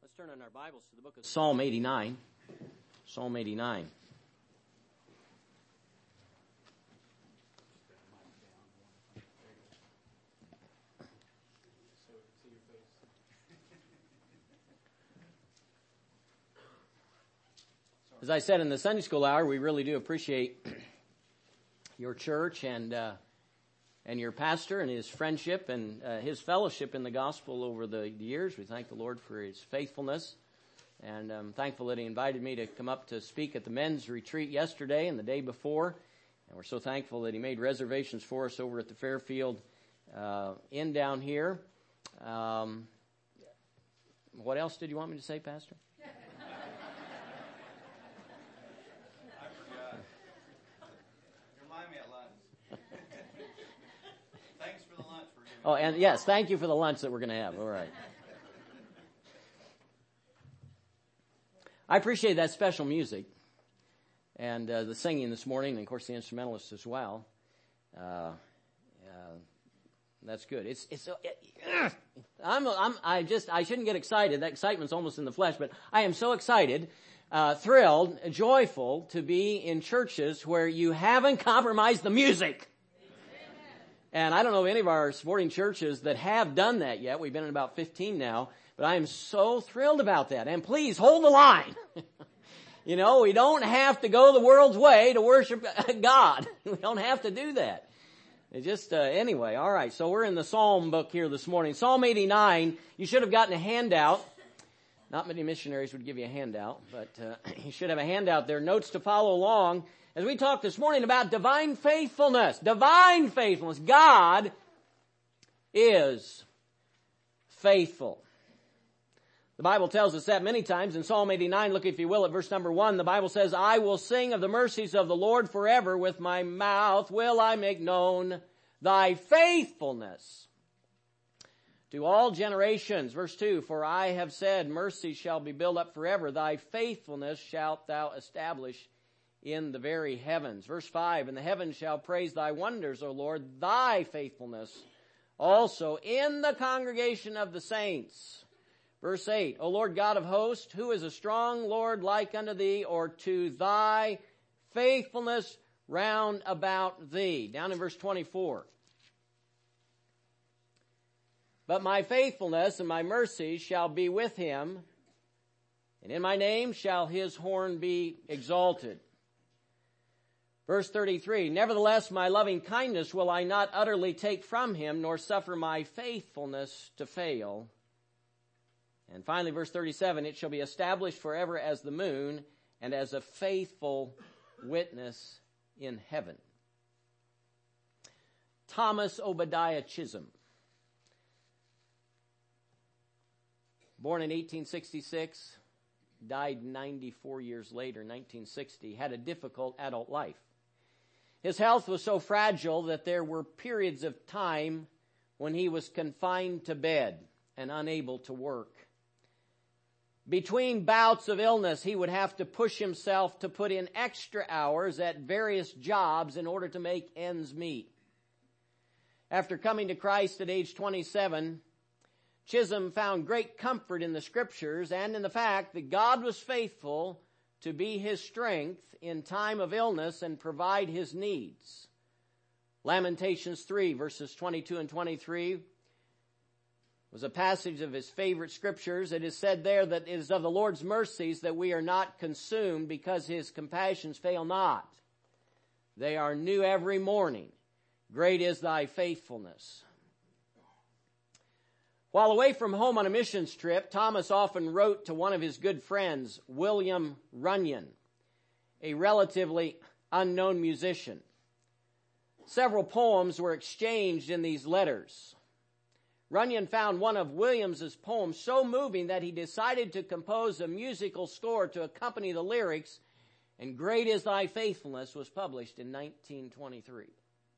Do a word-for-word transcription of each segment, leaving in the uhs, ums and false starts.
Let's turn in our Bibles to the book of Psalm eighty-nine. Psalm eighty-nine. As I said in the Sunday school hour, we really do appreciate your church and uh, and your pastor and his friendship and uh, his fellowship in the gospel over the years. We thank the Lord for his faithfulness, and I'm thankful that he invited me to come up to speak at the men's retreat yesterday and the day before. And we're so thankful that he made reservations for us over at the Fairfield uh, Inn down here. Um, what else did you want me to say, Pastor? Oh, and yes, thank you for the lunch that we're going to have. All right. I appreciate that special music and uh, the singing this morning, and of course the instrumentalists as well. Uh, uh, that's good. It's it's. Uh, I'm I'm I just I shouldn't get excited. That excitement's almost in the flesh, but I am so excited, uh, thrilled, joyful to be in churches where you haven't compromised the music. And I don't know of any of our supporting churches that have done that yet. We've been in about fifteen now. But I am so thrilled about that. And please hold the line. You know, we don't have to go the world's way to worship God. We don't have to do that. It just, uh, anyway, all right. So we're in the Psalm book here this morning. Psalm eighty-nine, you should have gotten a handout. Not many missionaries would give you a handout, but uh, you should have a handout there. Notes to follow along. As we talked this morning about divine faithfulness, divine faithfulness, God is faithful. The Bible tells us that many times in Psalm eighty-nine. Look, if you will, at verse number one. The Bible says, I will sing of the mercies of the Lord forever. With my mouth will I make known thy faithfulness to all generations. Verse two, for I have said, mercy shall be built up forever. Thy faithfulness shalt thou establish in the very heavens. Verse five, and the heavens shall praise thy wonders, O Lord, thy faithfulness also in the congregation of the saints. Verse eight, O Lord God of hosts, who is a strong Lord like unto thee, or to thy faithfulness round about thee? Down in verse twenty-four. But my faithfulness and my mercy shall be with him, and in my name shall his horn be exalted. Verse thirty-three, nevertheless my loving kindness will I not utterly take from him, nor suffer my faithfulness to fail. And finally, verse thirty-seven, it shall be established forever as the moon and as a faithful witness in heaven. Thomas Obadiah Chisholm, born in eighteen sixty-six, died ninety-four years later, nineteen sixty, had a difficult adult life. His health was so fragile that there were periods of time when he was confined to bed and unable to work. Between bouts of illness, he would have to push himself to put in extra hours at various jobs in order to make ends meet. After coming to Christ at age twenty-seven, Chisholm found great comfort in the Scriptures and in the fact that God was faithful to be his strength in time of illness and provide his needs. Lamentations three, verses twenty-two and twenty-three, was a passage of his favorite scriptures. It is said there that it is of the Lord's mercies that we are not consumed, because his compassions fail not. They are new every morning. Great is thy faithfulness. While away from home on a missions trip, Thomas often wrote to one of his good friends, William Runyon, a relatively unknown musician. Several poems were exchanged in these letters. Runyon found one of Williams's poems so moving that he decided to compose a musical score to accompany the lyrics, and Great is Thy Faithfulness was published in nineteen twenty-three.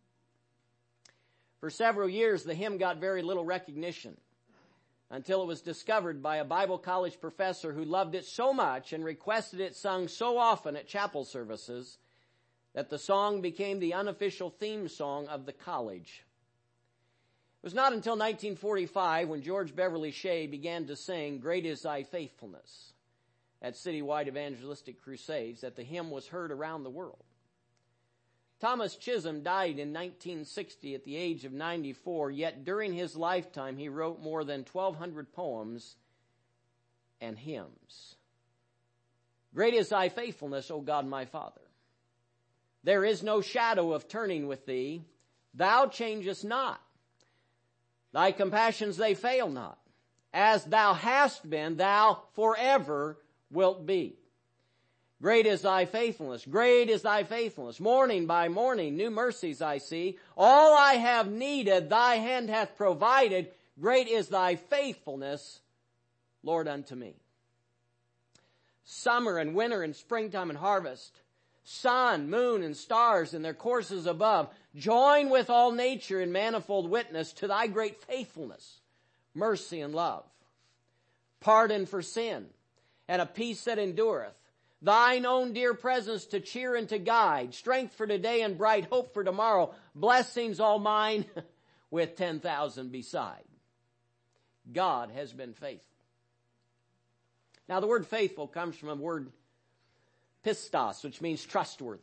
For several years, the hymn got very little recognition, until it was discovered by a Bible college professor who loved it so much and requested it sung so often at chapel services that the song became the unofficial theme song of the college. It was not until nineteen forty-five when George Beverly Shea began to sing "Great is Thy Faithfulness" at citywide evangelistic crusades that the hymn was heard around the world. Thomas Chisholm died in nineteen sixty at the age of ninety-four, yet during his lifetime he wrote more than twelve hundred poems and hymns. Great is Thy faithfulness, O God my Father. There is no shadow of turning with Thee. Thou changest not. Thy compassions, they fail not. As Thou hast been, Thou forever wilt be. Great is Thy faithfulness. Great is Thy faithfulness. Morning by morning, new mercies I see. All I have needed, Thy hand hath provided. Great is Thy faithfulness, Lord, unto me. Summer and winter and springtime and harvest, sun, moon, and stars in their courses above, join with all nature in manifold witness to Thy great faithfulness, mercy, and love. Pardon for sin, and a peace that endureth. Thine own dear presence to cheer and to guide, strength for today and bright hope for tomorrow, blessings all mine with ten thousand beside. God has been faithful. Now the word faithful comes from a word pistos, which means trustworthy.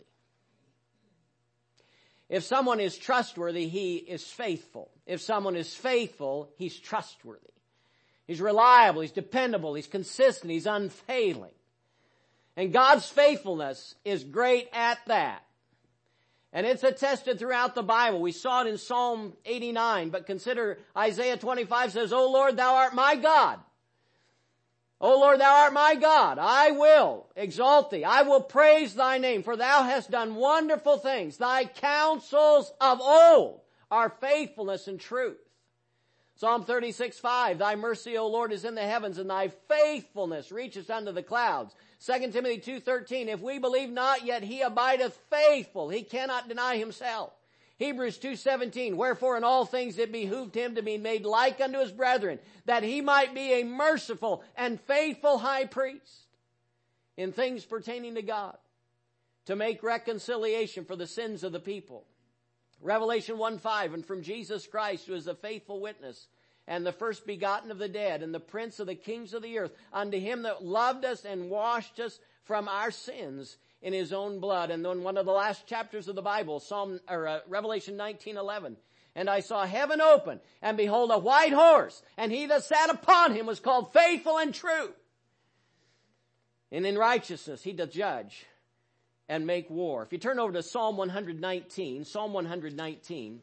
If someone is trustworthy, he is faithful. If someone is faithful, he's trustworthy. He's reliable, he's dependable, he's consistent, he's unfailing. And God's faithfulness is great at that. And it's attested throughout the Bible. We saw it in Psalm eighty-nine, but consider Isaiah twenty-five says, O Lord, Thou art my God. O Lord, Thou art my God. I will exalt Thee. I will praise Thy name, for Thou hast done wonderful things. Thy counsels of old are faithfulness and truth. Psalm thirty-six five, Thy mercy, O Lord, is in the heavens, and Thy faithfulness reaches unto the clouds. Second Timothy two thirteen, if we believe not, yet He abideth faithful. He cannot deny Himself. Hebrews two seventeen, wherefore in all things it behooved Him to be made like unto His brethren, that He might be a merciful and faithful high priest in things pertaining to God, to make reconciliation for the sins of the people. Revelation one five, and from Jesus Christ, who is the faithful witness, and the first begotten of the dead, and the prince of the kings of the earth, unto Him that loved us and washed us from our sins in His own blood. And then one of the last chapters of the Bible, Psalm or uh, Revelation nineteen eleven. And I saw heaven open, and behold a white horse, and He that sat upon him was called Faithful and True. And in righteousness He doth judge and make war. If you turn over to Psalm one nineteen, Psalm one nineteen.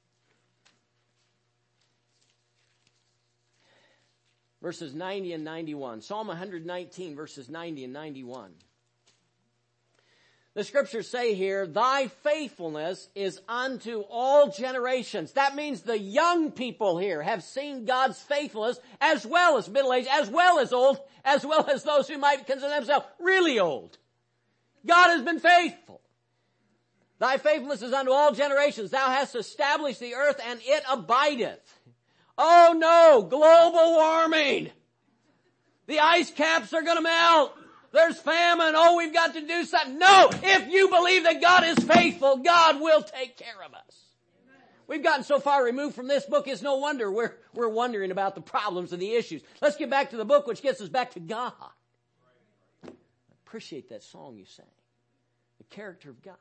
Verses ninety and ninety-one. Psalm one nineteen, verses ninety and ninety-one. The scriptures say here, Thy faithfulness is unto all generations. That means the young people here have seen God's faithfulness, as well as middle-aged, as well as old, as well as those who might consider themselves really old. God has been faithful. Thy faithfulness is unto all generations. Thou hast established the earth, and it abideth. Oh no, global warming. The ice caps are going to melt. There's famine. Oh, we've got to do something. No, if you believe that God is faithful, God will take care of us. We've gotten so far removed from this book, it's no wonder we're, we're wondering about the problems and the issues. Let's get back to the book, which gets us back to God. I appreciate that song you sang. The character of God.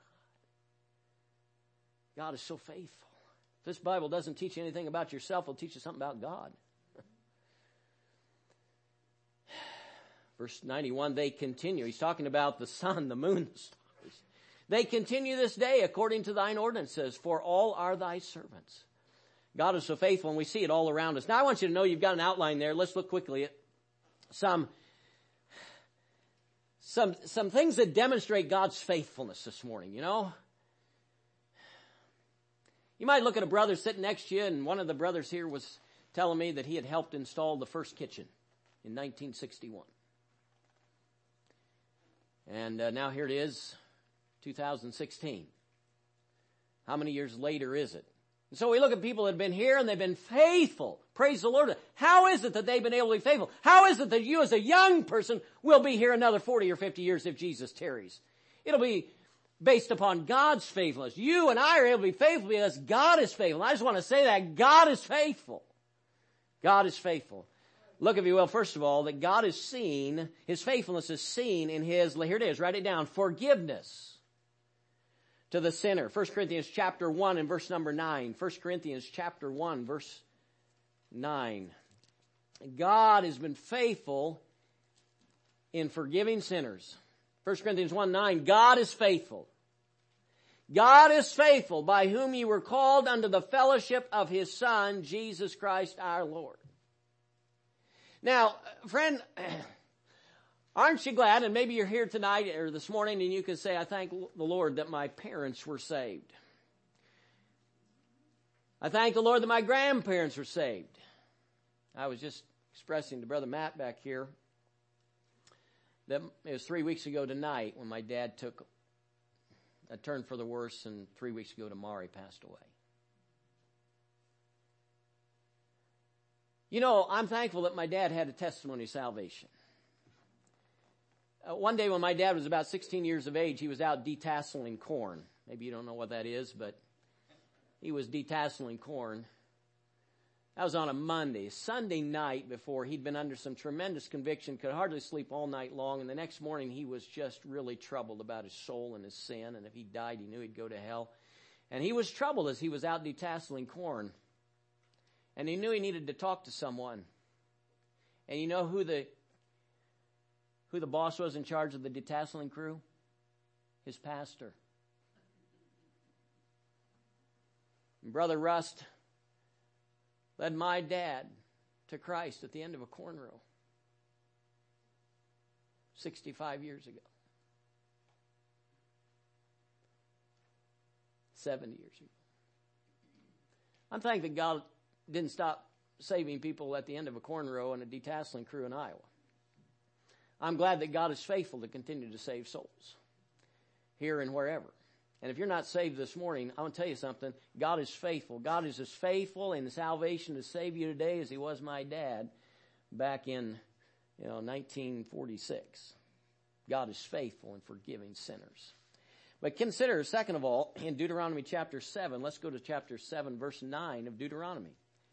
God is so faithful. If this Bible doesn't teach you anything about yourself, it'll teach you something about God. Verse ninety-one, they continue. He's talking about the sun, the moon, the stars. They continue this day according to Thine ordinances, for all are Thy servants. God is so faithful, and we see it all around us. Now I want you to know you've got an outline there. Let's look quickly at some, some, some things that demonstrate God's faithfulness this morning, you know. You might look at a brother sitting next to you, and one of the brothers here was telling me that he had helped install the first kitchen in nineteen sixty-one. And uh, now here it is, two thousand sixteen. How many years later is it? And so we look at people that have been here and they've been faithful. Praise the Lord. How is it that they've been able to be faithful? How is it that you as a young person will be here another forty or fifty years if Jesus tarries? It'll be based upon God's faithfulness. You and I are able to be faithful because God is faithful. I just want to say that God is faithful. God is faithful. Look, if you will, first of all, that God is seen, His faithfulness is seen in His, here it is, write it down, forgiveness to the sinner. First Corinthians chapter one and verse number nine. First Corinthians chapter one, verse nine. God has been faithful in forgiving sinners. First Corinthians one nine, God is faithful. God is faithful, by whom ye were called unto the fellowship of His Son, Jesus Christ our Lord. Now, friend, aren't you glad, and maybe you're here tonight or this morning and you can say, I thank the Lord that my parents were saved. I thank the Lord that my grandparents were saved. I was just expressing to Brother Matt back here that it was three weeks ago tonight when my dad took a turn for the worse, and three weeks ago tomorrow he passed away. You know, I'm thankful that my dad had a testimony of salvation. Uh, one day when my dad was about sixteen years of age, he was out detasseling corn. Maybe you don't know what that is, but he was detasseling corn. That was on a Monday. Sunday night before, he'd been under some tremendous conviction, could hardly sleep all night long, and the next morning he was just really troubled about his soul and his sin, and if he died, he knew he'd go to hell. And he was troubled as he was out detasseling corn. And he knew he needed to talk to someone. And you know who the who the boss was in charge of the detasseling crew? His pastor. And Brother Rust led my dad to Christ at the end of a corn row sixty-five years ago. seventy years ago. I'm thankful that God didn't stop saving people at the end of a corn row and a detasseling crew in Iowa. I'm glad that God is faithful to continue to save souls here and wherever. And if you're not saved this morning, I want to tell you something. God is faithful. God is as faithful in salvation to save you today as He was my dad back in, you know, nineteen forty-six. God is faithful in forgiving sinners. But consider, second of all, in Deuteronomy chapter seven, let's go to chapter seven, verse nine of Deuteronomy.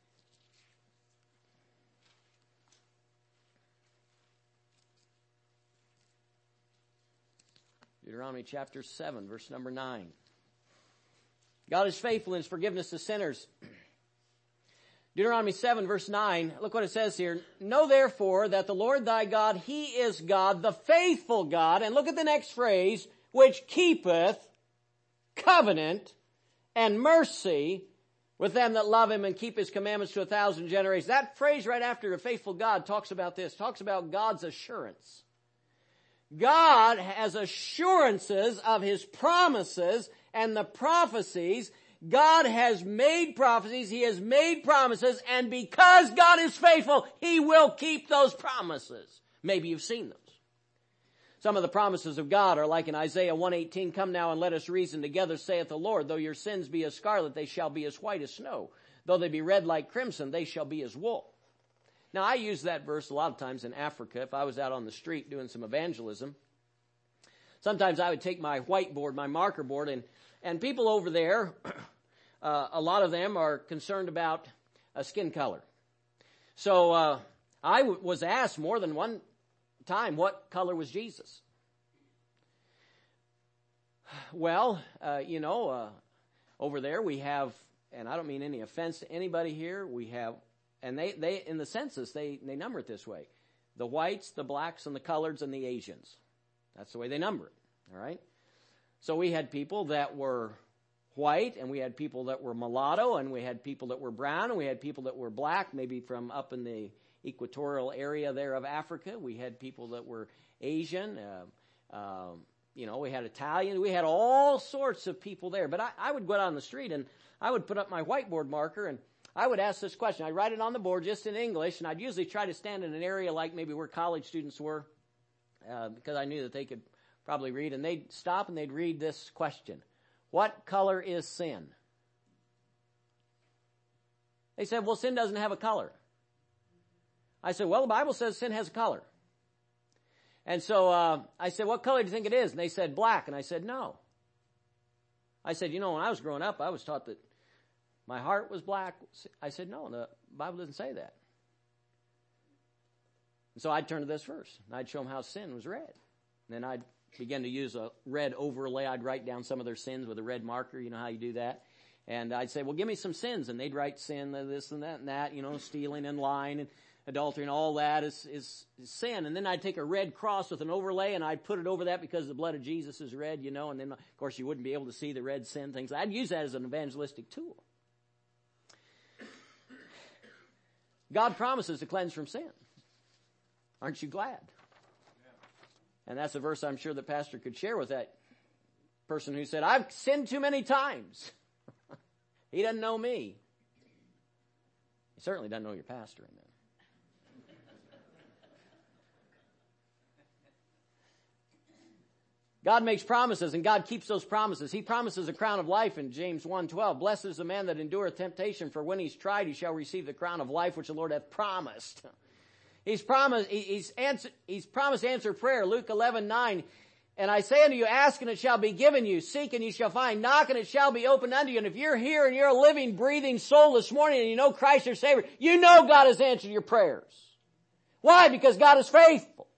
Deuteronomy chapter seven, verse number nine. God is faithful in His forgiveness to sinners. Deuteronomy seven, verse nine, look what it says here. Know therefore that the Lord thy God, He is God, the faithful God. And look at the next phrase, which keepeth covenant and mercy with them that love Him and keep His commandments to a thousand generations. That phrase right after the faithful God talks about this, talks about God's assurance. God has assurances of His promises and the prophecies. God has made prophecies. He has made promises. And because God is faithful, He will keep those promises. Maybe you've seen those. Some of the promises of God are like in Isaiah one eighteen, come now and let us reason together, saith the Lord. Though your sins be as scarlet, they shall be as white as snow. Though they be red like crimson, they shall be as wool. Now, I use that verse a lot of times in Africa. If I was out on the street doing some evangelism, sometimes I would take my whiteboard, my marker board, and, and people over there, uh, a lot of them are concerned about uh, skin color. So uh, I w- was asked more than one time, what color was Jesus? Well, uh, you know, uh, over there we have, and I don't mean any offense to anybody here, we have, and they, they in the census, they, they number it this way. The whites, the blacks, and the coloreds, and the Asians. That's the way they number it, all right? So we had people that were white, and we had people that were mulatto, and we had people that were brown, and we had people that were black, maybe from up in the equatorial area there of Africa. We had people that were Asian, uh, um, you know, we had Italian. We had all sorts of people there. But I, I would go out on the street, and I would put up my whiteboard marker, and I would ask this question. I'd write it on the board just in English, and I'd usually try to stand in an area like maybe where college students were, uh, because I knew that they could probably read. And they'd stop and they'd read this question. What color is sin? They said, well, sin doesn't have a color. I said, well, the Bible says sin has a color. And so uh, I said, what color do you think it is? And they said, black. And I said, no. I said, you know, when I was growing up, I was taught that my heart was black. I said, no, the Bible doesn't say that. And so I'd turn to this verse, and I'd show them how sin was red. And then I'd begin to use a red overlay. I'd write down some of their sins with a red marker. You know how you do that? And I'd say, well, give me some sins. And they'd write sin, this and that and that, you know, stealing and lying and adultery and all that is, is, is sin. And then I'd take a red cross with an overlay and I'd put it over that because the blood of Jesus is red, you know, and then of course you wouldn't be able to see the red sin things. I'd use that as an evangelistic tool. God promises to cleanse from sin. Aren't you glad? And that's a verse I'm sure the pastor could share with that person who said, I've sinned too many times. He doesn't know me. He certainly doesn't know your pastor in there. God makes promises and God keeps those promises. He promises a crown of life in James one twelve. Blessed is the man that endureth temptation, for when he's tried, he shall receive the crown of life which the Lord hath promised. He's promised, he's answer, he's promised to answer prayer. Luke eleven nine. And I say unto you, ask and it shall be given you. Seek and you shall find. Knock and it shall be opened unto you. And if you're here and you're a living, breathing soul this morning and you know Christ your Savior, you know God has answered your prayers. Why? Because God is faithful.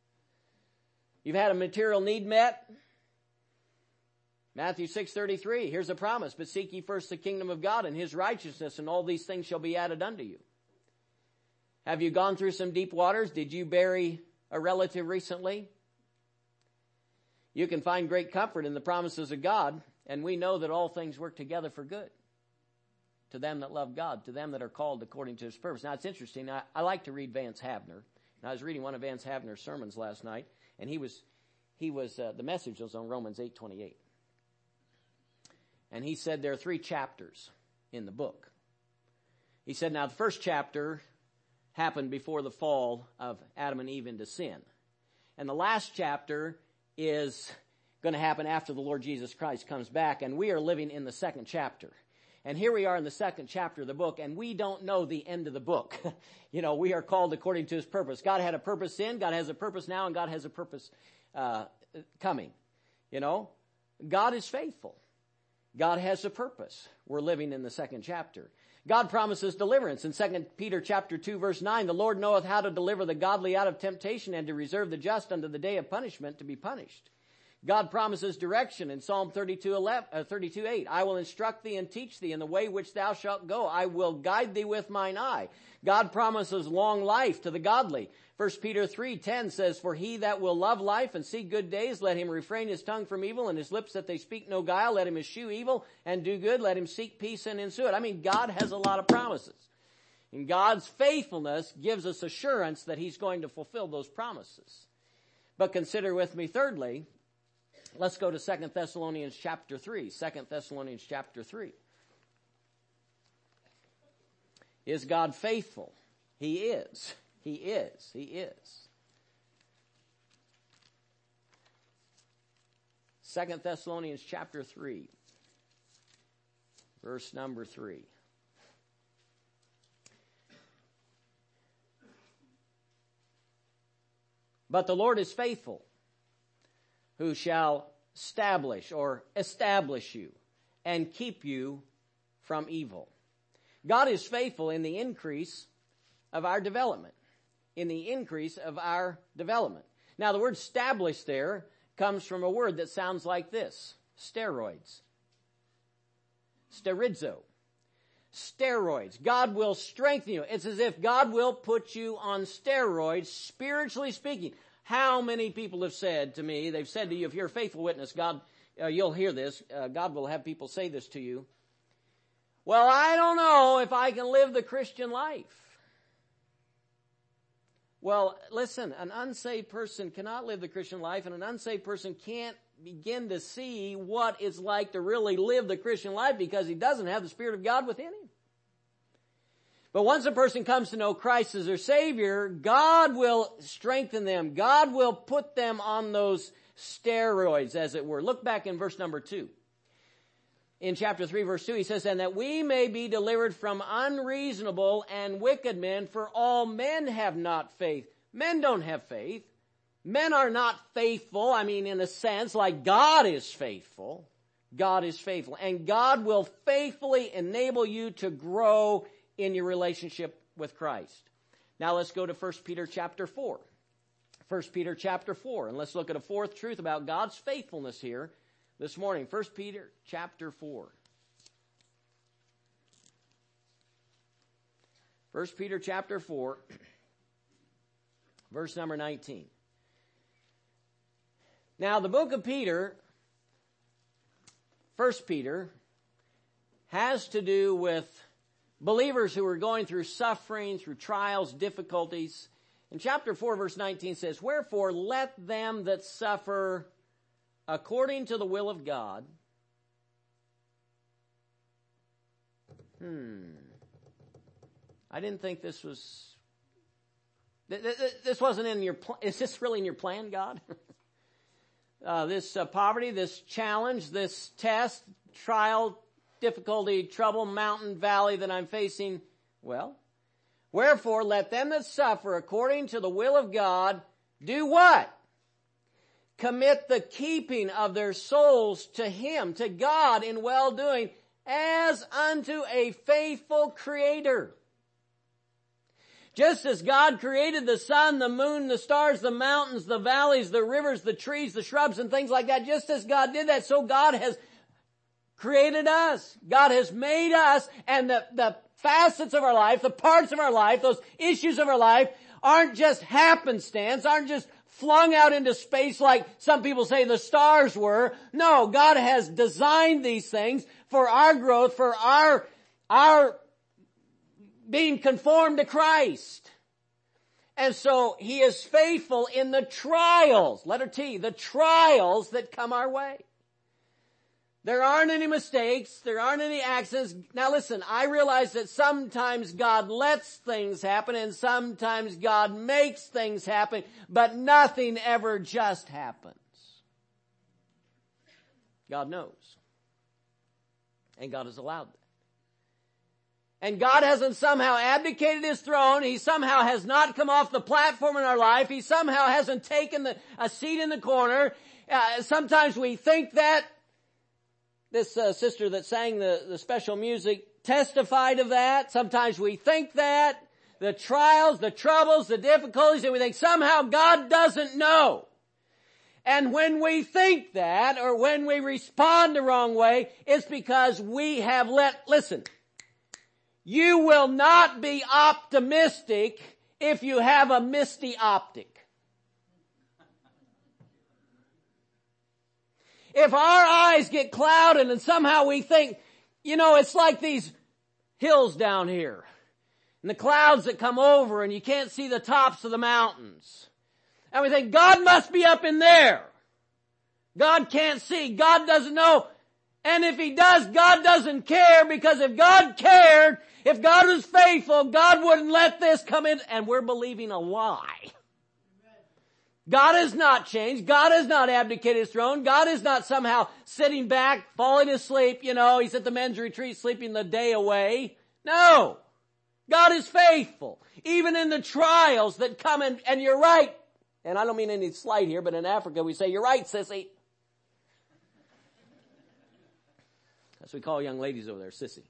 You've had a material need met. Matthew six thirty-three. Here's a promise. But seek ye first the kingdom of God and his righteousness, and all these things shall be added unto you. Have you gone through some deep waters? Did you bury a relative recently? You can find great comfort in the promises of God, and we know that all things work together for good to them that love God, to them that are called according to his purpose. Now, it's interesting. I, I like to read Vance Havner. And I was reading one of Vance Havner's sermons last night, and he was, he was, uh, the message was on Romans eight twenty-eight. And he said there are three chapters in the book. He said, now the first chapter happened before the fall of Adam and Eve into sin. And the last chapter is going to happen after the Lord Jesus Christ comes back, and we are living in the second chapter. And here we are in the second chapter of the book, and we don't know the end of the book. You know, we are called according to his purpose. God had a purpose then, God has a purpose now, and God has a purpose uh, coming. You know, God is faithful. God has a purpose. We're living in the second chapter. God promises deliverance. In Second Peter chapter two, verse nine, the Lord knoweth how to deliver the godly out of temptation and to reserve the just unto the day of punishment to be punished. God promises direction in Psalm thirty-two eight. I will instruct thee and teach thee in the way which thou shalt go. I will guide thee with mine eye. God promises long life to the godly. First Peter three ten says, for he that will love life and see good days, let him refrain his tongue from evil and his lips that they speak no guile. Let him eschew evil and do good. Let him seek peace and ensue it. I mean, God has a lot of promises. And God's faithfulness gives us assurance that he's going to fulfill those promises. But consider with me, thirdly, let's go to Second Thessalonians chapter three. Second Thessalonians chapter three. Is God faithful? He is. He is. He is. Second Thessalonians chapter three, verse number three. But the Lord is faithful, who shall establish or establish you and keep you from evil. God is faithful in the increase of our development. In the increase of our development. Now the word establish there comes from a word that sounds like this. Steroids. Sterizo. Steroids. God will strengthen you. It's as if God will put you on steroids, spiritually speaking. How many people have said to me, they've said to you, if you're a faithful witness, God, uh, you'll hear this, uh, God will have people say this to you. Well, I don't know if I can live the Christian life. Well, listen, an unsaved person cannot live the Christian life, and an unsaved person can't begin to see what it's like to really live the Christian life because he doesn't have the Spirit of God within him. But once a person comes to know Christ as their Savior, God will strengthen them. God will put them on those steroids, as it were. Look back in verse number two. In chapter three, verse two, he says, and that we may be delivered from unreasonable and wicked men, for all men have not faith. Men don't have faith. Men are not faithful, I mean, in a sense, like God is faithful. God is faithful. And God will faithfully enable you to grow in your relationship with Christ. Now let's go to First Peter chapter four. First Peter chapter four. And let's look at a fourth truth about God's faithfulness here this morning. First Peter chapter four. First Peter chapter four, verse number nineteen. Now the book of Peter, First Peter, has to do with believers who are going through suffering, through trials, difficulties. And chapter four, verse nineteen says, "Wherefore let them that suffer according to the will of God." Hmm. I didn't think this was, this wasn't in your, is this really in your plan, God? uh, this uh, poverty, this challenge, this test, trial, difficulty, trouble, mountain, valley that I'm facing. Well, wherefore let them that suffer according to the will of God do what? Commit the keeping of their souls to Him, to God in well-doing, as unto a faithful Creator. Just as God created the sun, the moon, the stars, the mountains, the valleys, the rivers, the trees, the shrubs, and things like that, just as God did that, so God has created us. God has made us, and the, the facets of our life, the parts of our life, those issues of our life, aren't just happenstance, aren't just flung out into space like some people say the stars were. No, God has designed these things for our growth, for our, our being conformed to Christ. And so He is faithful in the trials, letter T, the trials that come our way. There aren't any mistakes. There aren't any accidents. Now listen, I realize that sometimes God lets things happen and sometimes God makes things happen, but nothing ever just happens. God knows. And God has allowed that. And God hasn't somehow abdicated His throne. He somehow has not come off the platform in our life. He somehow hasn't taken the, a seat in the corner. Uh, sometimes we think that. This uh, sister that sang the, the special music testified of that. Sometimes we think that. The trials, the troubles, the difficulties, and we think somehow God doesn't know. And when we think that, or when we respond the wrong way, it's because we have let, listen, you will not be optimistic if you have a misty optic. If our eyes get clouded and somehow we think, you know, it's like these hills down here and the clouds that come over and you can't see the tops of the mountains. And we think, God must be up in there. God can't see. God doesn't know. And if He does, God doesn't care, because if God cared, if God was faithful, God wouldn't let this come in. And we're believing a lie. God has not changed. God has not abdicated His throne. God is not somehow sitting back, falling asleep. You know, He's at the men's retreat sleeping the day away. No. God is faithful. Even in the trials that come in, and you're right. And I don't mean any slight here, but in Africa we say, you're right, sissy. That's what we call young ladies over there, sissy.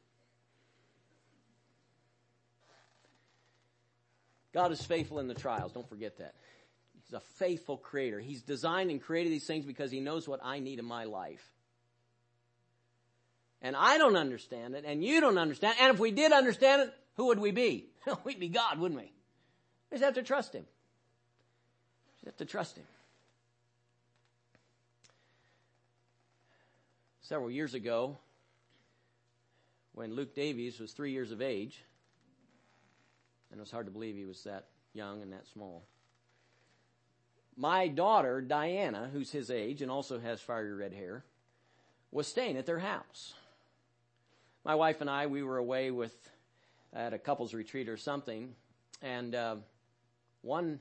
God is faithful in the trials. Don't forget that. He's a faithful creator. He's designed and created these things because He knows what I need in my life. And I don't understand it, and you don't understand it. And if we did understand it, who would we be? We'd be God, wouldn't we? We just have to trust Him. We just have to trust Him. Several years ago, when Luke Davies was three years of age, and it was hard to believe he was that young and that small, my daughter, Diana, who's his age and also has fiery red hair, was staying at their house. My wife and I, we were away with at a couples retreat or something, and uh, one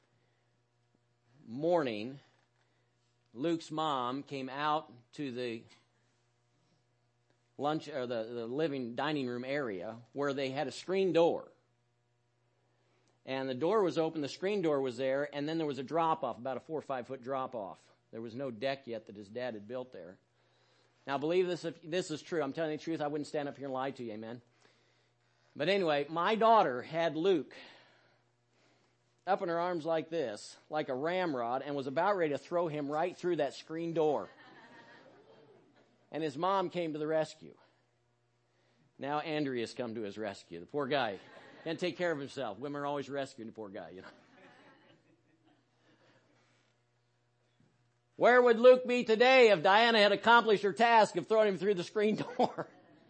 morning, Luke's mom came out to the lunch or the, the living dining room area where they had a screen door. And the door was open, the screen door was there, and then there was a drop-off, about a four or five foot drop-off. There was no deck yet that his dad had built there. Now believe this if this is true. I'm telling you the truth. I wouldn't stand up here and lie to you, amen. But anyway, my daughter had Luke up in her arms like this, like a ramrod, and was about ready to throw him right through that screen door. And his mom came to the rescue. Now Andrea's come to his rescue. The poor guy can't take care of himself. Women are always rescuing the poor guy, you know. Where would Luke be today if Diana had accomplished her task of throwing him through the screen door?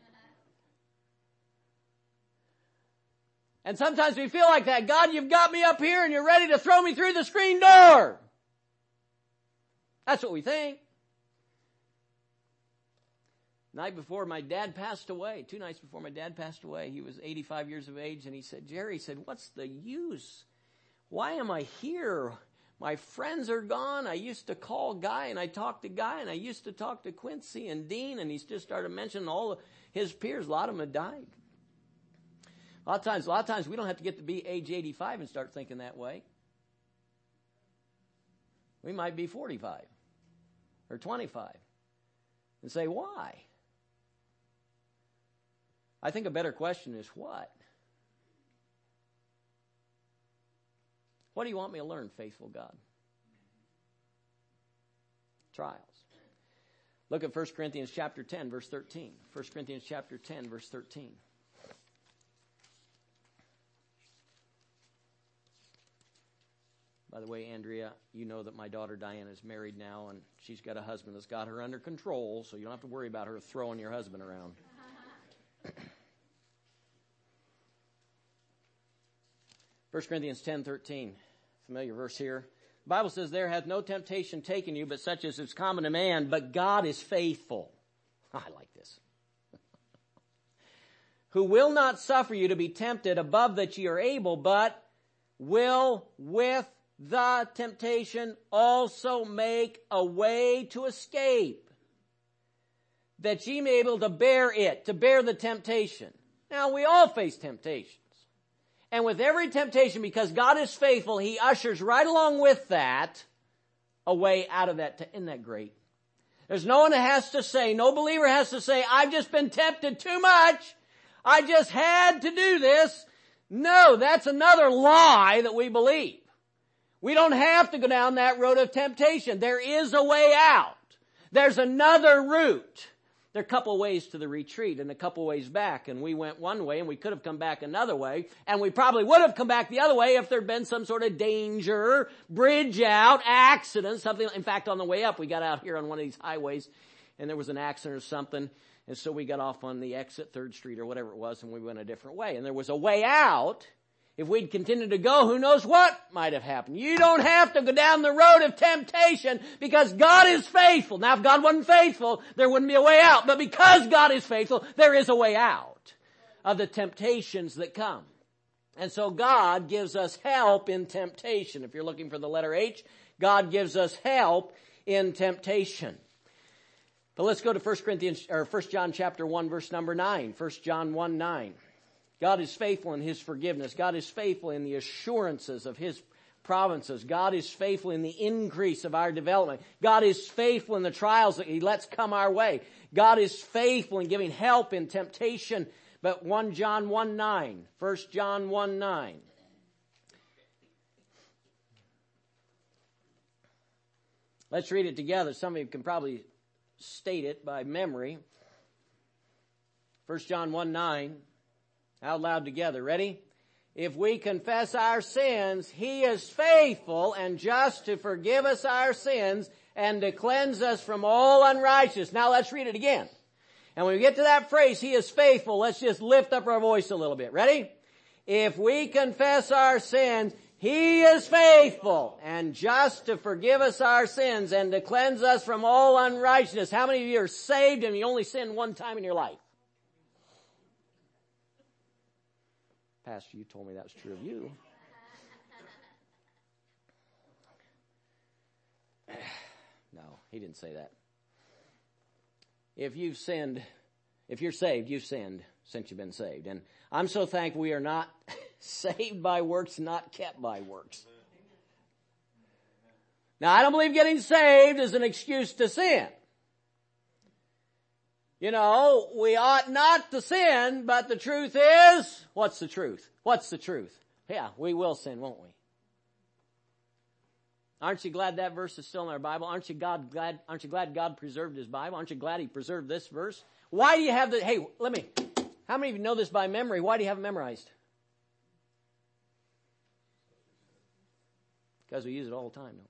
And sometimes we feel like that. God, you've got me up here and you're ready to throw me through the screen door. That's what we think. Night before my dad passed away, two nights before my dad passed away, he was eighty-five years of age, and he said, Jerry, he said, what's the use? Why am I here? My friends are gone. I used to call Guy, and I talked to Guy, and I used to talk to Quincy and Dean, and he's just started mentioning all of his peers. A lot of them had died. A lot of times, a lot of times we don't have to get to be age eighty-five and start thinking that way. We might be forty-five or twenty-five and say, why? I think a better question is what? What do you want me to learn, faithful God? Trials. Look at First Corinthians chapter ten, verse thirteen. First Corinthians chapter ten, verse thirteen. By the way, Andrea, you know that my daughter Diana is married now, and she's got a husband that's got her under control, so you don't have to worry about her throwing your husband around. First Corinthians ten thirteen, familiar verse here. The Bible says, there hath no temptation taken you, but such as is common to man, but God is faithful. I like this. Who will not suffer you to be tempted above that ye are able, but will with the temptation also make a way to escape, that ye may be able to bear it, to bear the temptation. Now, we all face temptations. And with every temptation, because God is faithful, He ushers right along with that a way out of that. Isn't that great? There's no one that has to say, no believer has to say, I've just been tempted too much. I just had to do this. No, that's another lie that we believe. We don't have to go down that road of temptation. There is a way out. There's another route. There are a couple ways to the retreat and a couple ways back. And we went one way and we could have come back another way. And we probably would have come back the other way if there had been some sort of danger, bridge out, accident, something. In fact, on the way up, we got out here on one of these highways and there was an accident or something. And so we got off on the exit, Third Street or whatever it was, and we went a different way. And there was a way out. If we'd continued to go, who knows what might have happened. You don't have to go down the road of temptation because God is faithful. Now, if God wasn't faithful, there wouldn't be a way out. But because God is faithful, there is a way out of the temptations that come. And so God gives us help in temptation. If you're looking for the letter H, God gives us help in temptation. But let's go to First Corinthians or First John chapter one, verse number nine. First John one nine. God is faithful in His forgiveness. God is faithful in the assurances of His provinces. God is faithful in the increase of our development. God is faithful in the trials that He lets come our way. God is faithful in giving help in temptation. But First John one nine. First John one nine. Let's read it together. Some of you can probably state it by memory. First John one nine. Out loud together. Ready? If we confess our sins, He is faithful and just to forgive us our sins and to cleanse us from all unrighteousness. Now let's read it again. And when we get to that phrase, He is faithful, let's just lift up our voice a little bit. Ready? If we confess our sins, He is faithful and just to forgive us our sins and to cleanse us from all unrighteousness. How many of you are saved and you only sinned one time in your life? Pastor, you told me that was true of you. No, he didn't say that. If you've sinned, if you're saved, you've sinned since you've been saved. And I'm so thankful we are not saved by works, not kept by works. Now, I don't believe getting saved is an excuse to sin. you know, we ought not to sin, but the truth is, what's the truth? What's the truth? Yeah, we will sin, won't we? Aren't you glad that verse is still in our Bible? Aren't you God glad, aren't you glad God preserved His Bible? Aren't you glad He preserved this verse? Why do you have the, hey, let me, how many of you know this by memory? Why do you have it memorized? Because we use it all the time, don't we?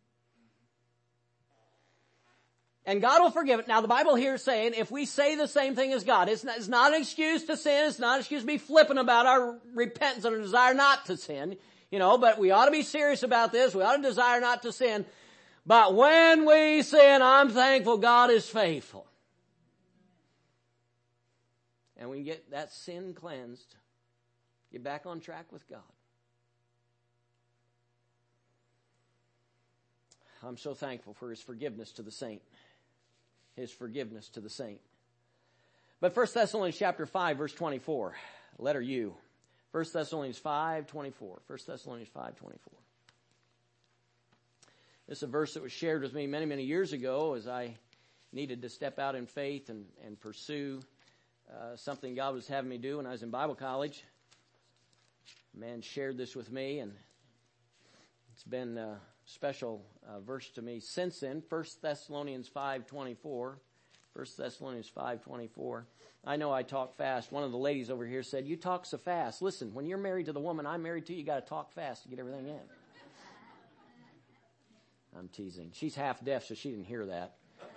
And God will forgive it. Now the Bible here is saying if we say the same thing as God, it's not, it's not an excuse to sin. It's not an excuse to be flippant about our repentance and our desire not to sin. You know, but we ought to be serious about this. We ought to desire not to sin. But when we sin, I'm thankful God is faithful. And we get that sin cleansed. Get back on track with God. I'm so thankful for His forgiveness to the saint. His forgiveness to the saint. But First Thessalonians chapter five, verse twenty-four, letter U. First Thessalonians five twenty-four. First Thessalonians five twenty-four. This is a verse that was shared with me many, many years ago as I needed to step out in faith and, and pursue uh, something God was having me do when I was in Bible college. A man shared this with me, and it's been a special uh, verse to me since then. First Thessalonians five twenty-four. First Thessalonians five twenty-four. I know I talk fast. One of the ladies over here said, you talk so fast. Listen, when you're married to the woman I'm married to, you got to talk fast to get everything in. I'm teasing. She's half deaf, so she didn't hear that.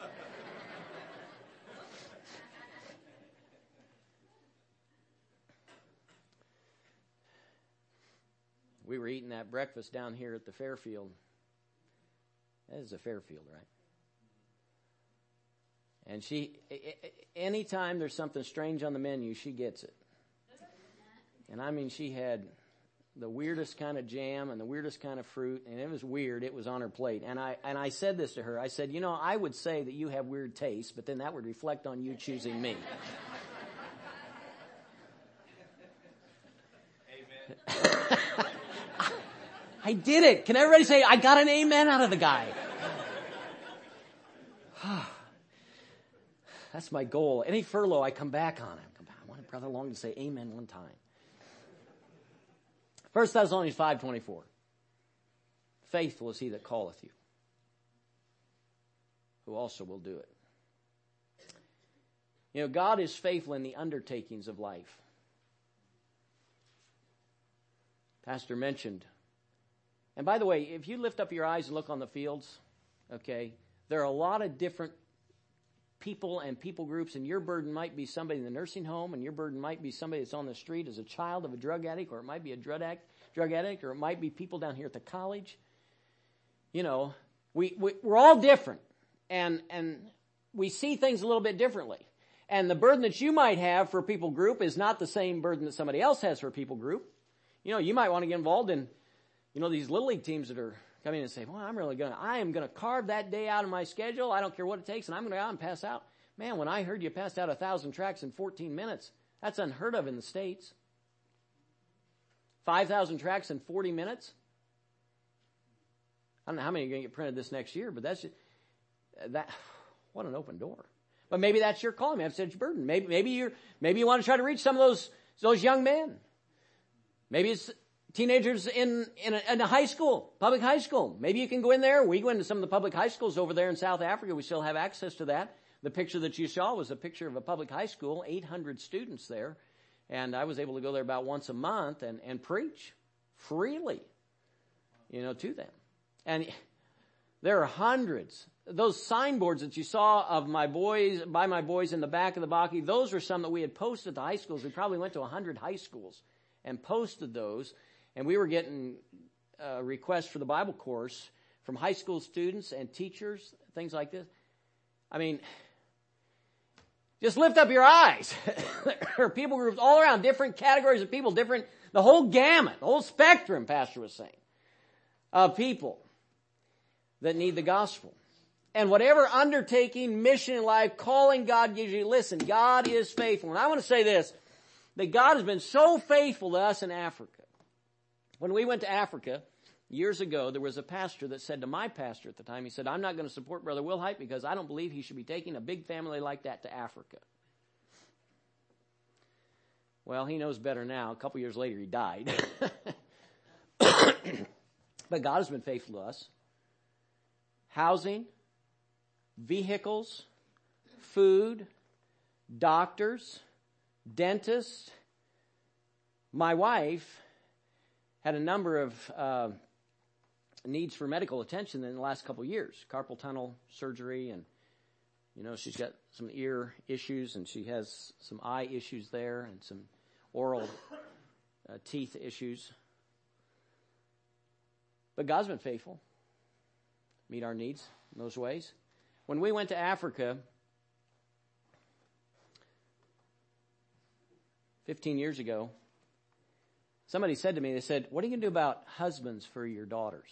We were eating that breakfast down here at the Fairfield. That is a Fairfield, right? And she, anytime there's something strange on the menu, she gets it. And I mean, she had the weirdest kind of jam and the weirdest kind of fruit, and it was weird. It was on her plate. And I, and I said this to her. I said, you know, I would say that you have weird taste, but then that would reflect on you choosing me. Amen. I did it. Can everybody say, I got an amen out of the guy? That's my goal. Any furlough, I come back on it. I want Brother Long to say amen one time. First Thessalonians five twenty-four. Faithful is he that calleth you, who also will do it. You know, God is faithful in the undertakings of life. Pastor mentioned. And by the way, if you lift up your eyes and look on the fields, okay, there are a lot of different people and people groups, and your burden might be somebody in the nursing home, and your burden might be somebody that's on the street as a child of a drug addict, or it might be a drug addict, drug addict, or it might be people down here at the college. You know, we, we we're all different, and and we see things a little bit differently. And the burden that you might have for a people group is not the same burden that somebody else has for a people group. You know, you might want to get involved in, you know, these little league teams that are coming in and say, well, I'm really going to, I am going to carve that day out of my schedule. I don't care what it takes, and I'm going to go out and pass out. Man, when I heard you passed out a thousand tracts in fourteen minutes, that's unheard of in the States. five thousand tracts in forty minutes? I don't know how many are going to get printed this next year, but that's just, that, what an open door. But maybe that's your calling. Maybe that's your burden. Maybe, maybe you're, maybe you want to try to reach some of those, those young men. Maybe it's teenagers in, in a, in a high school, public high school. Maybe you can go in there. We go into some of the public high schools over there in South Africa. We still have access to that. The picture that you saw was a picture of a public high school, eight hundred students there. And I was able to go there about once a month and, and preach freely, you know, to them. And there are hundreds. Those signboards that you saw of my boys, by my boys in the back of the Baki, those were some that we had posted at the high schools. We probably went to one hundred high schools and posted those. And we were getting uh, requests for the Bible course from high school students and teachers, things like this. I mean, just lift up your eyes. There are people groups all around, different categories of people, different, the whole gamut, the whole spectrum, Pastor was saying, of people that need the gospel. And whatever undertaking, mission in life, calling God gives you, listen, God is faithful. And I want to say this, that God has been so faithful to us in Africa. When we went to Africa, Years ago, there was a pastor that said to my pastor at the time, he said, I'm not going to support Brother Wilhite because I don't believe he should be taking a big family like that to Africa. Well, he knows better now. A couple years later, he died. But God has been faithful to us. Housing, vehicles, food, doctors, dentists. My wife had a number of uh, needs for medical attention in the last couple of years. Carpal tunnel surgery, and you know she's got some ear issues, and she has some eye issues there, and some oral uh, teeth issues. But God's been faithful. Meet our needs in those ways. When we went to Africa fifteen years ago, somebody said to me, they said, what are you going to do about husbands for your daughters?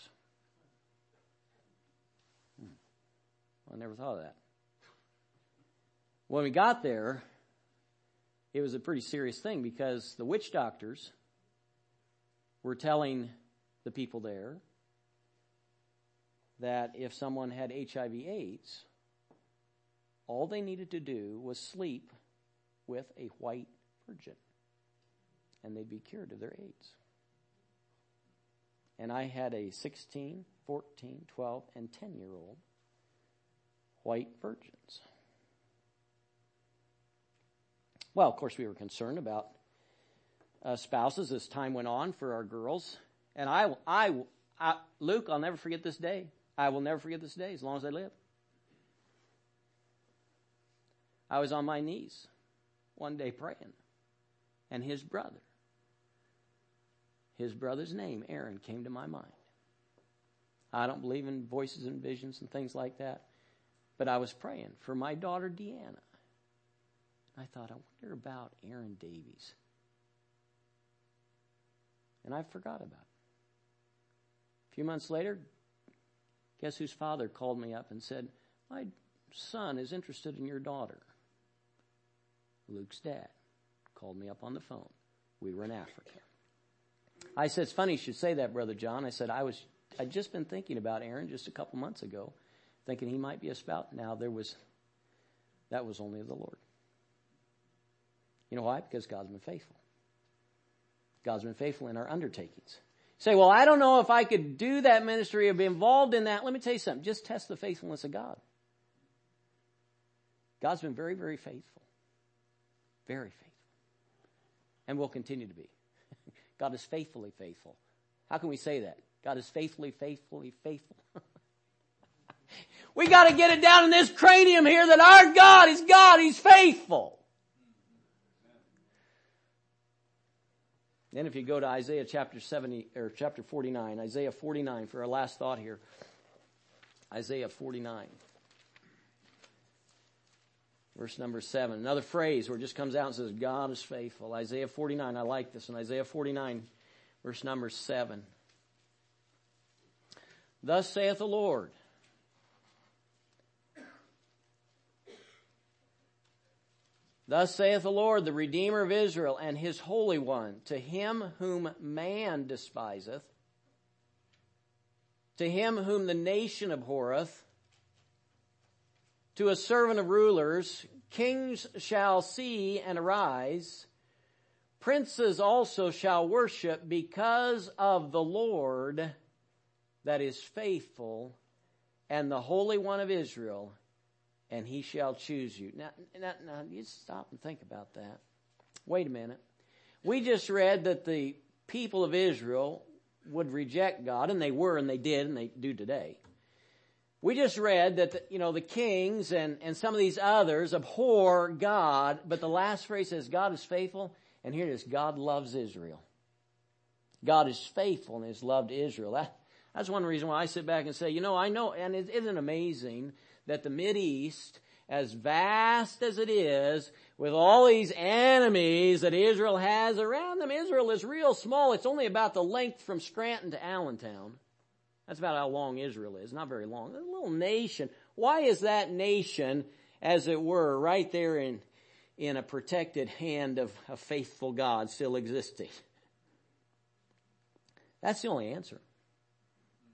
Hmm. I never thought of that. When we got there, it was a pretty serious thing because the witch doctors were telling the people there that if someone had H I V AIDS, all they needed to do was sleep with a white virgin, and they'd be cured of their AIDS. And I had a sixteen, fourteen, twelve, and ten-year-old white virgins. Well, of course, we were concerned about uh, spouses as time went on for our girls. And I, I, I, Luke, I'll never forget this day. I will never forget this day as long as I live. I was on my knees one day praying, and his brother, his brother's name, Aaron, came to my mind. I don't believe in voices and visions and things like that, but I was praying for my daughter, Deanna. I thought, I wonder about Aaron Davies. And I forgot about it. A few months later, guess whose father called me up and said, my son is interested in your daughter. Luke's dad called me up on the phone. We were in Africa. I said, it's funny you should say that, Brother John. I said, I was, I'd just been thinking about Aaron just a couple months ago, thinking he might be a spouse. Now there was, that was only of the Lord. You know why? Because God's been faithful. God's been faithful in our undertakings. Say, well, I don't know if I could do that ministry or be involved in that. Let me tell you something. Just test the faithfulness of God. God's been very, very faithful. Very faithful. And will continue to be. God is faithfully faithful. How can we say that? God is faithfully, faithfully, faithful. We got to get it down in this cranium here that our God is God. He's faithful. Then if you go to Isaiah chapter seventy or chapter forty-nine, Isaiah forty-nine for our last thought here. Isaiah forty-nine. Verse number seven. Another phrase where it just comes out and says, God is faithful. Isaiah forty-nine, I like this one. Isaiah forty-nine, verse number seven. Thus saith the Lord. Thus saith the Lord, the Redeemer of Israel, and his Holy One, to him whom man despiseth, to him whom the nation abhorreth, to a servant of rulers, kings shall see and arise, princes also shall worship, because of the Lord that is faithful, and the Holy One of Israel, and he shall choose you. Now, now, now, you stop and think about that. Wait a minute. We just read that the people of Israel would reject God, and they were, and they did, and they do today. We just read that, the, you know, the kings and, and some of these others abhor God, but the last phrase says God is faithful, and here it is, God loves Israel. God is faithful and has loved Israel. That, that's one reason why I sit back and say, you know, I know, and it isn't amazing that the Mideast, as vast as it is, with all these enemies that Israel has around them, Israel is real small. It's only about the length from Scranton to Allentown. That's about how long Israel is. Not very long. A little nation. Why is that nation, as it were, right there in, in a protected hand of a faithful God still existing? That's the only answer.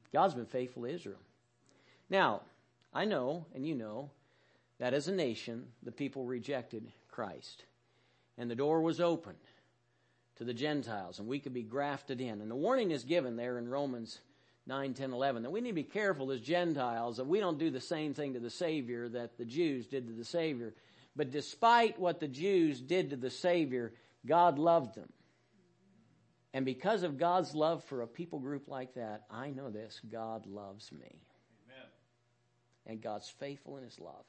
God's been faithful to Israel. Now, I know, and you know, that as a nation, the people rejected Christ. And the door was opened to the Gentiles, and we could be grafted in. And the warning is given there in Romans nine, ten, eleven, that we need to be careful as Gentiles that we don't do the same thing to the Savior that the Jews did to the Savior. But despite what the Jews did to the Savior, God loved them. And because of God's love for a people group like that, I know this, God loves me. Amen. And God's faithful in His love.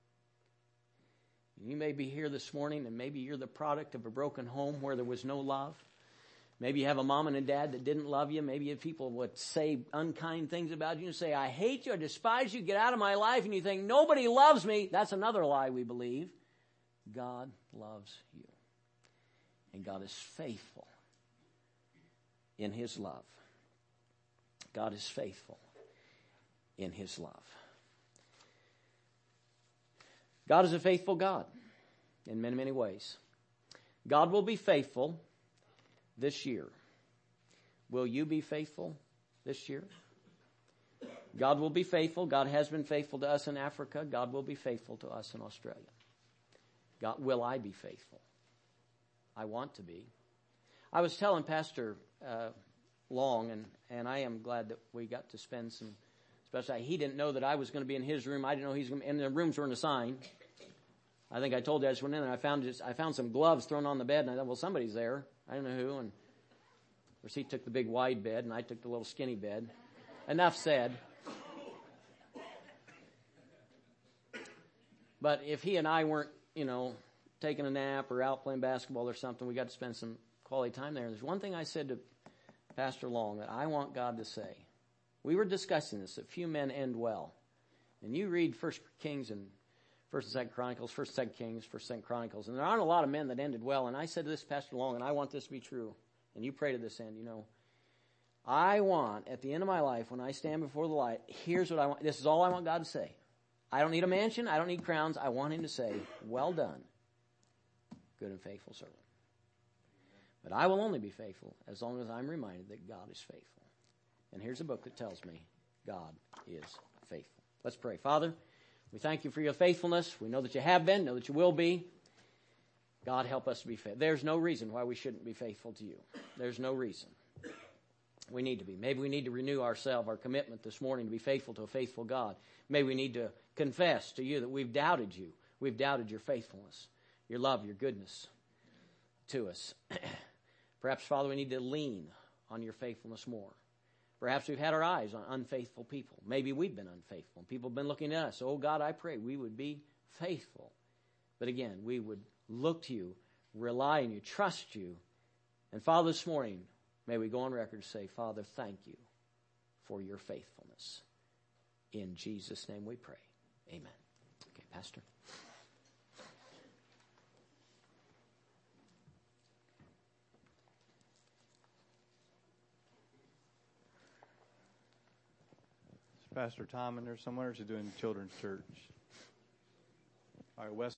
You may be here this morning, and maybe you're the product of a broken home where there was no love. Maybe you have a mom and a dad that didn't love you. Maybe you have people would say unkind things about you and say, I hate you, I despise you, get out of my life. And you think, nobody loves me. That's another lie we believe. God loves you. And God is faithful in His love. God is faithful in His love. God is a faithful God in many, many ways. God will be faithful this year. Will you be faithful this year? God will be faithful. God has been faithful to us in Africa. God will be faithful to us in Australia. God, will I be faithful? I want to be. I was telling Pastor uh, Long, and, and I am glad that we got to spend some, especially he didn't know that I was going to be in his room. I didn't know he was going to be, and the rooms weren't assigned. I think I told you I just went in and I found just, I found some gloves thrown on the bed, and I thought, well, somebody's there. I don't know who. And of course, he took the big wide bed, and I took the little skinny bed. Enough said. But if he and I weren't, you know, taking a nap or out playing basketball or something, we got to spend some quality time there. And there's one thing I said to Pastor Long that I want God to say. We were discussing this, that few men end well. And you read First Kings and First and Second Chronicles, First and Second Kings, First and Second Chronicles, and there aren't a lot of men that ended well. And I said to this Pastor Long, and I want this to be true, and you pray to this end, you know, I want, at the end of my life, when I stand before the light, here's what I want. This is all I want God to say. I don't need a mansion. I don't need crowns. I want Him to say, well done, good and faithful servant. But I will only be faithful as long as I'm reminded that God is faithful. And here's a book that tells me God is faithful. Let's pray. Father, we thank You for Your faithfulness. We know that You have been, know that You will be. God, help us to be faithful. There's no reason why we shouldn't be faithful to You. There's no reason. We need to be. Maybe we need to renew ourselves, our commitment this morning to be faithful to a faithful God. Maybe we need to confess to You that we've doubted You. We've doubted Your faithfulness, Your love, Your goodness to us. Perhaps, Father, we need to lean on Your faithfulness more. Perhaps we've had our eyes on unfaithful people. Maybe we've been unfaithful, and people have been looking at us. Oh, God, I pray we would be faithful. But again, we would look to You, rely on You, trust You. And Father, this morning, may we go on record to say, Father, thank You for Your faithfulness. In Jesus' name we pray. Amen. Okay, Pastor. Pastor Tom in there somewhere? Is he doing children's church? All right, Wes.